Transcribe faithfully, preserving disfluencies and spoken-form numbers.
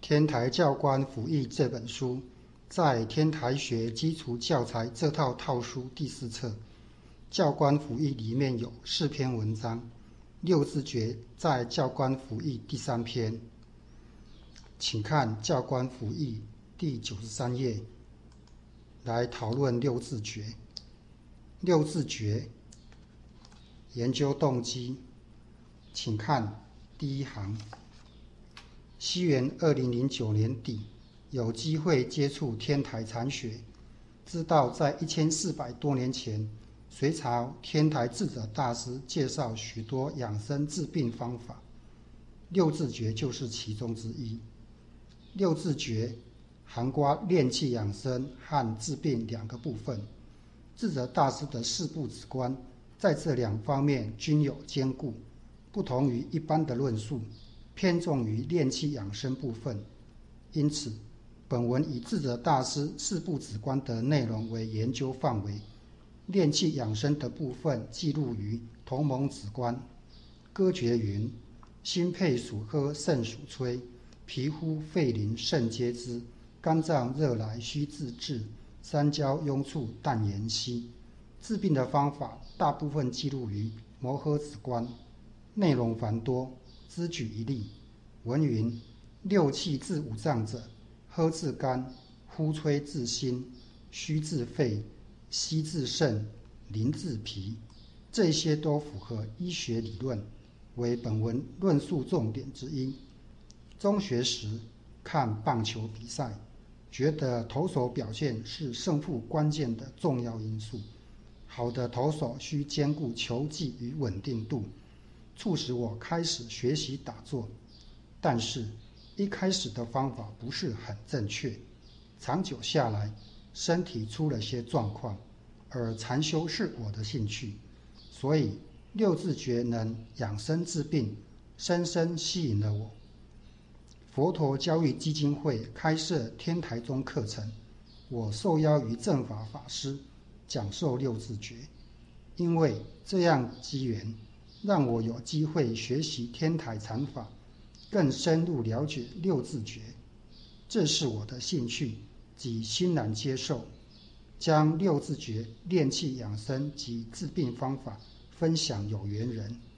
天台教官辅译这本书在天台学基础教材这套套书第四册，教官辅译里面有四篇文章，六字诀在教官辅译第三篇，请看教官辅译第九十三页，来讨论六字诀。六字诀研究动机，请看第一行。西元二零零九年底，有机会接触天台禅学，知道在一千四百多年前，隋朝天台智者大师介绍许多养生治病方法，六字诀就是其中之一。六字诀涵括练气养生和治病两个部分，智者大师的四步止观在这两方面均有兼顾，不同于一般的论述，偏重于练气养生部分。因此本文以智者大师四步止观的内容为研究范围，练气养生的部分记录于同盟止观。歌诀云：心肺属喝，肾属吹，皮肤肺灵肾皆知，肝脏热来须自治，三焦壅处但言息。治病的方法大部分记录于摩诃止观，内容繁多，只举一例。文云：六气治五脏者，喝治肝，呼吹治心，虚治肺，息治肾，灵治脾。这些都符合医学理论，为本文论述重点之一。中学时看棒球比赛，觉得投手表现是胜负关键的重要因素。好的投手需兼顾球技与稳定度，促使我开始学习打坐。但是一开始的方法不是很正确，长久下来身体出了些状况，而禅修是我的兴趣，所以六字诀能养生治病，深深吸引了我。佛陀教育基金会开设天台宗课程，我受邀于正法法师讲授六字诀。因为这样机缘，让我有机会学习天台禅法，更深入了解六字诀。这是我的兴趣，即欣然接受，将六字诀练气养生及治病方法分享有缘人。